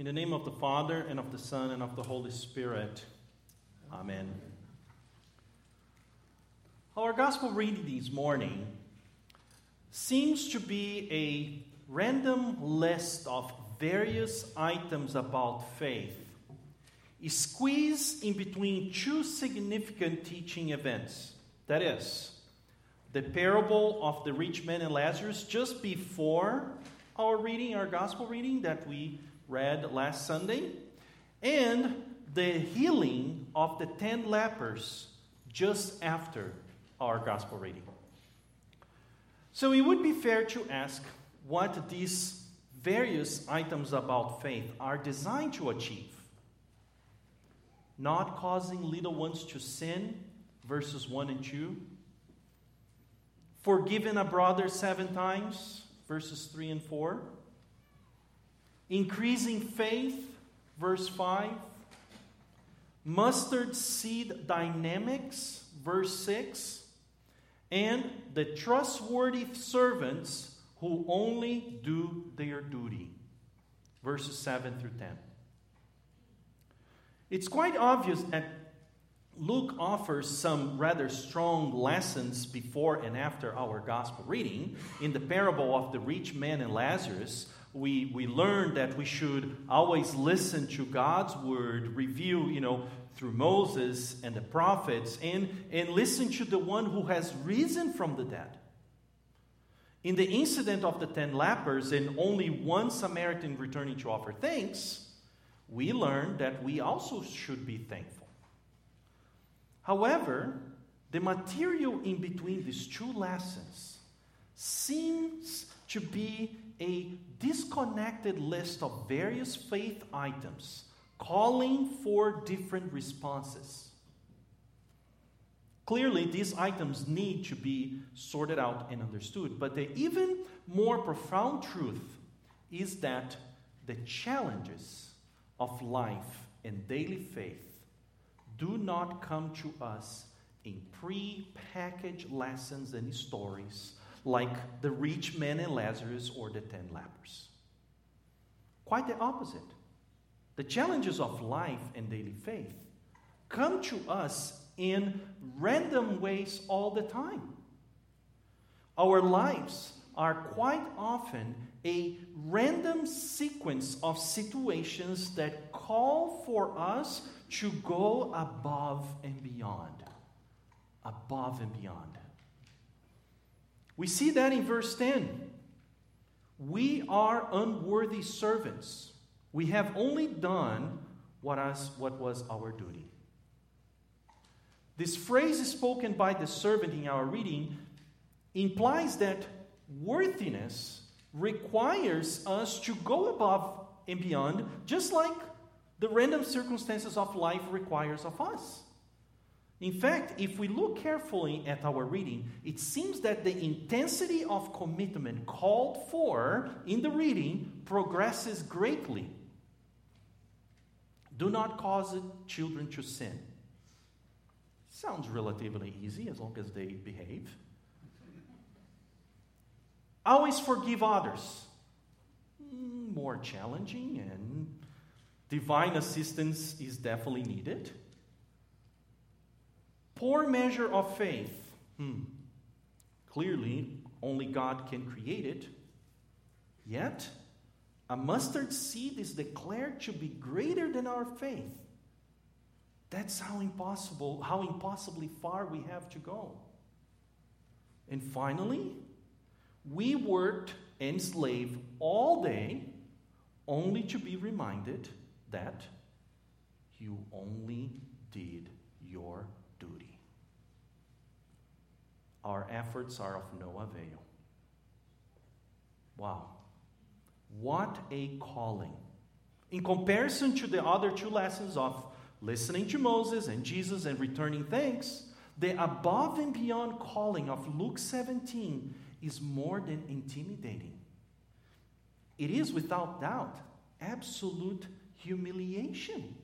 In the name of the Father, and of the Son, and of the Holy Spirit. Amen. Our gospel reading this morning seems to be a random list of various items about faith, squeezed in between two significant teaching events. That is, the parable of the rich man and Lazarus just before our gospel reading that we read last Sunday, and the healing of the 10 lepers just after our gospel reading. So it would be fair to ask what these various items about faith are designed to achieve. Not causing little ones to sin, verses 1 and 2. Forgiving a brother 7 times, verses 3 and 4. Increasing faith, verse 5. Mustard seed dynamics, verse 6. And the trustworthy servants who only do their duty, verses 7 through 10. It's quite obvious that Luke offers some rather strong lessons before and after our gospel reading. In the parable of the rich man and Lazarus, we learn that we should always listen to God's word, review, through Moses and the prophets, and listen to the one who has risen from the dead. In the incident of the 10 lepers and only one Samaritan returning to offer thanks, we learn that we also should be thankful. However, the material in between these two lessons seems to be a disconnected list of various faith items calling for different responses. Clearly, these items need to be sorted out and understood, but the even more profound truth is that the challenges of life and daily faith do not come to us in pre-packaged lessons and stories like the rich man and Lazarus or the 10 lepers. Quite the opposite. The challenges of life and daily faith come to us in random ways all the time. Our lives are quite often a random sequence of situations that call for us to go above and beyond. Above and beyond. We see that in verse 10. We are unworthy servants. We have only done what was our duty. This phrase is spoken by the servant in our reading implies that worthiness requires us to go above and beyond, just like the random circumstances of life requires of us. In fact, if we look carefully at our reading, it seems that the intensity of commitment called for in the reading progresses greatly. Do not cause children to sin. Sounds relatively easy as long as they behave. Always forgive others. More challenging, and divine assistance is definitely needed. Poor measure of faith. Clearly, only God can create it. Yet, a mustard seed is declared to be greater than our faith. That's how impossibly far we have to go. And finally, we worked and slaved all day only to be reminded that you only did your duty. Our efforts are of no avail. Wow. What a calling. In comparison to the other two lessons of listening to Moses and Jesus and returning thanks, the above and beyond calling of Luke 17 is more than intimidating. It is without doubt absolute humiliation.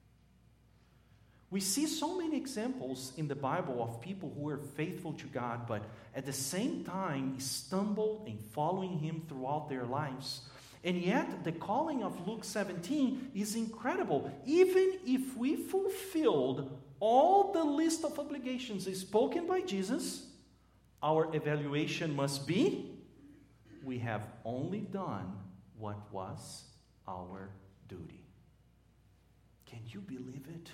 We see so many examples in the Bible of people who were faithful to God, but at the same time stumbled in following Him throughout their lives. And yet, the calling of Luke 17 is incredible. Even if we fulfilled all the list of obligations spoken by Jesus, our evaluation must be, we have only done what was our duty. Can you believe it?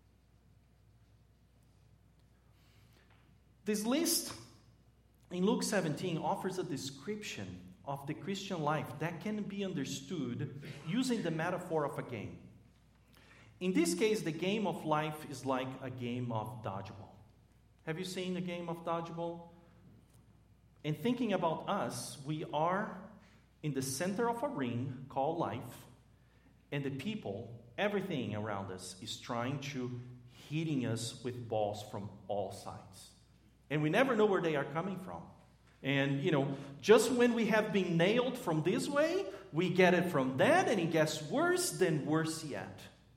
This list in Luke 17 offers a description of the Christian life that can be understood using the metaphor of a game. In this case, the game of life is like a game of dodgeball. Have you seen a game of dodgeball? And thinking about us, we are in the center of a ring called life, and the people, everything around us, is trying to hitting us with balls from all sides. And we never know where they are coming from. And, just when we have been nailed from this way, we get it from that, and it gets worse than worse yet.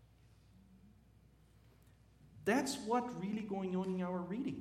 That's what's really going on in our reading.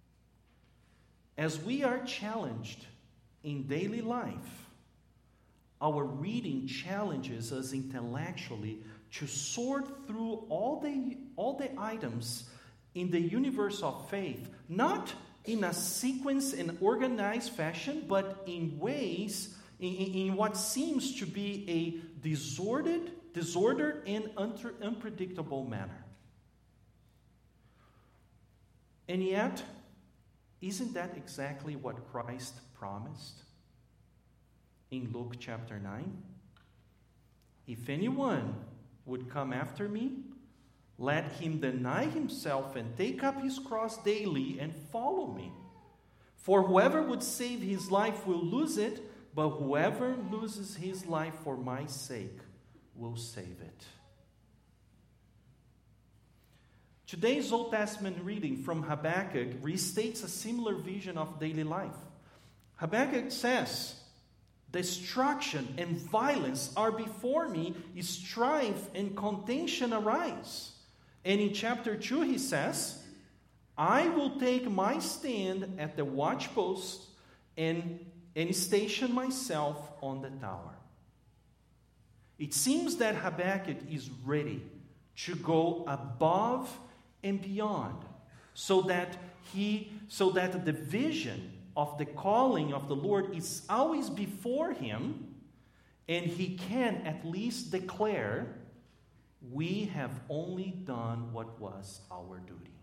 As we are challenged in daily life, our reading challenges us intellectually to sort through all the items in the universe of faith, not in a sequence and organized fashion, but in ways, in what seems to be a disordered and unpredictable manner. And yet, isn't that exactly what Christ promised in Luke chapter 9? If anyone would come after me, let him deny himself and take up his cross daily and follow me. For whoever would save his life will lose it, but whoever loses his life for my sake will save it. Today's Old Testament reading from Habakkuk restates a similar vision of daily life. Habakkuk says, "Destruction and violence are before me, strife and contention arise." And in chapter 2 he says, "I will take my stand at the watchpost and station myself on the tower." It seems that Habakkuk is ready to go above and beyond, so that the vision of the calling of the Lord is always before him, and he can at least declare, we have only done what was our duty.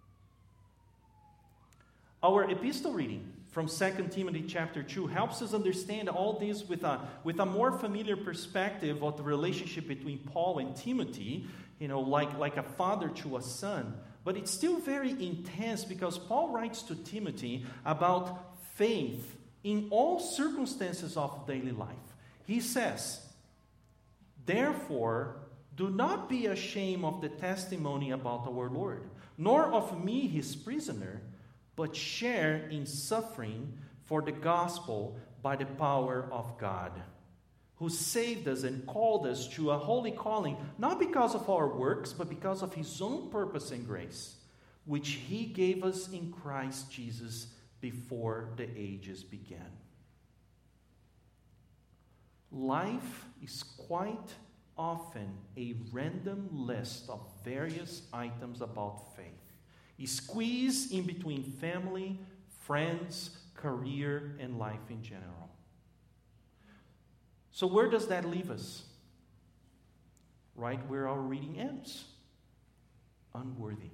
Our epistle reading from 2 Timothy chapter 2 helps us understand all this with a more familiar perspective of the relationship between Paul and Timothy, like a father to a son. But it's still very intense because Paul writes to Timothy about faith in all circumstances of daily life. He says, "Therefore, do not be ashamed of the testimony about our Lord, nor of me, his prisoner, but share in suffering for the gospel by the power of God, who saved us and called us to a holy calling, not because of our works, but because of his own purpose and grace, which he gave us in Christ Jesus before the ages began." Life is quite often a random list of various items about faith, squeezed in between family, friends, career, and life in general. So where does that leave us? Right where our reading ends. Unworthy.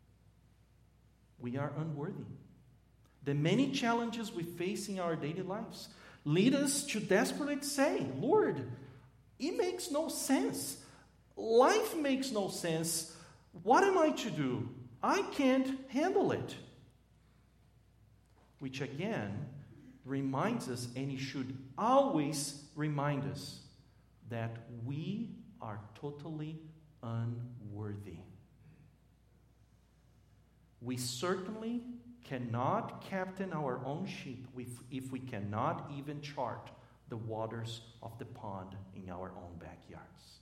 We are unworthy. The many challenges we face in our daily lives lead us to desperately say, "Lord, it makes no sense. Life makes no sense. What am I to do? I can't handle it." Which again reminds us, and it should always remind us, that we are totally unworthy. We certainly cannot captain our own ship if we cannot even chart the waters of the pond in our own backyards.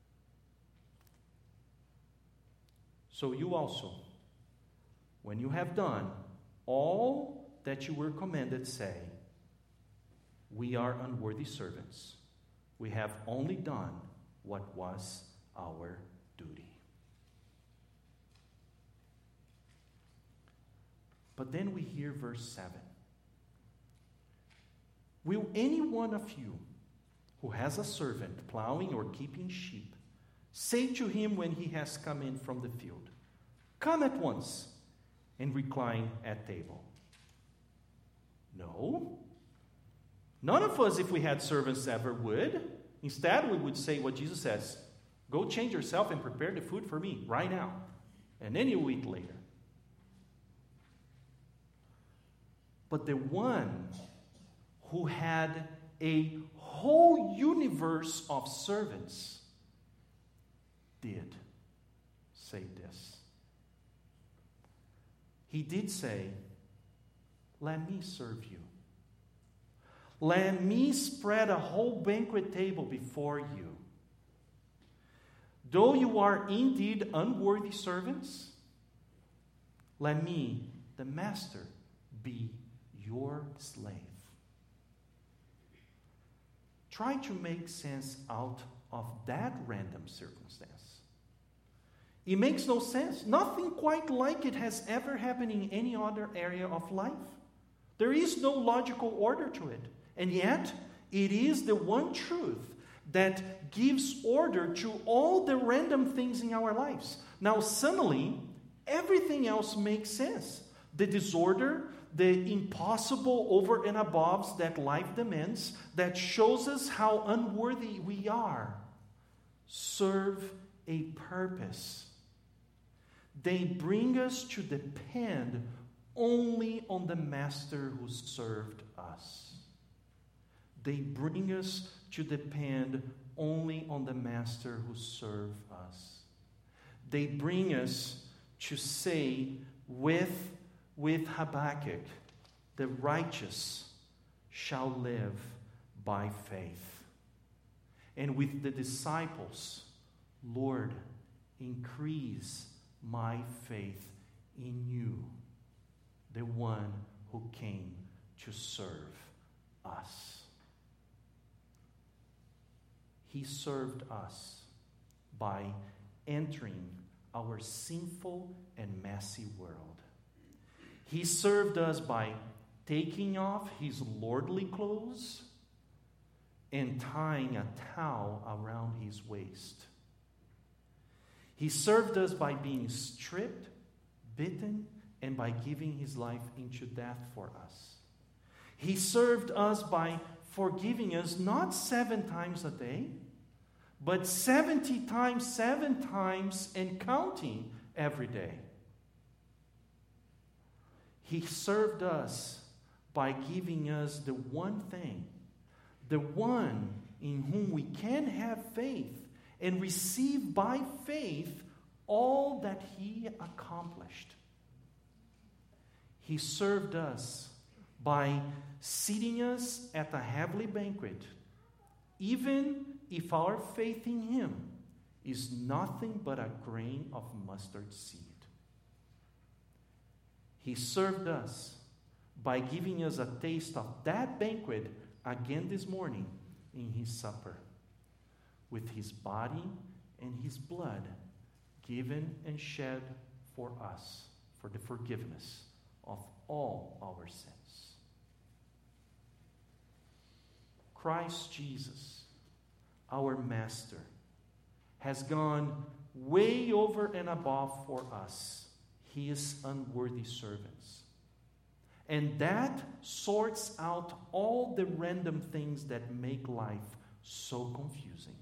So you also, when you have done all that you were commanded, say, "We are unworthy servants. we have only done what was our duty. But then we hear verse 7. Will any one of you who has a servant plowing or keeping sheep say to him when he has come in from the field, "Come at once and recline at table"? No. None of us, if we had servants, ever would. Instead, we would say what Jesus says, "Go change yourself and prepare the food for me right now, and then you'll eat later." But the one who had a whole universe of servants did say this. He did say, "Let me serve you. Let me spread a whole banquet table before you. Though you are indeed unworthy servants, let me, the master, be your slave." Try to make sense out of that random circumstance. It makes no sense. Nothing quite like it has ever happened in any other area of life. There is no logical order to it. And yet, it is the one truth that gives order to all the random things in our lives. Now, suddenly, everything else makes sense. The disorder, the impossible over and aboves that life demands, that shows us how unworthy we are, serve a purpose. They bring us to depend only on the Master who served us. They bring us to depend only on the Master who served us. They bring us to say with Habakkuk, "The righteous shall live by faith." And with the disciples, "Lord, increase my faith in you, the one who came to serve us." He served us by entering our sinful and messy world. He served us by taking off his lordly clothes and tying a towel around his waist. He served us by being stripped, beaten, and by giving his life into death for us. He served us by forgiving us not 7 times a day, but 70 times, 7 times, and counting every day. He served us by giving us the one thing, the one in whom we can have faith and receive by faith all that he accomplished. He served us by seating us at a heavenly banquet, even if our faith in him is nothing but a grain of mustard seed. He served us by giving us a taste of that banquet again this morning in his supper, with his body and his blood given and shed for us for the forgiveness of all our sins. Christ Jesus, our Master, has gone way over and above for us, his unworthy servants. And that sorts out all the random things that make life so confusing.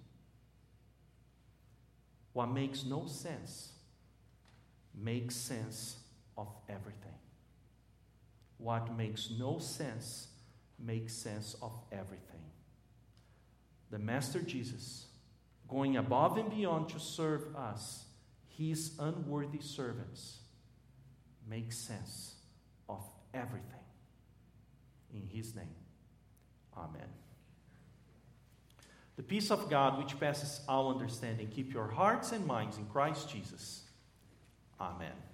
What makes no sense makes sense of everything. What makes no sense makes sense of everything. The Master Jesus, going above and beyond to serve us, his unworthy servants, makes sense of everything. In his name, amen. The peace of God, which passes all understanding, keep your hearts and minds in Christ Jesus. Amen.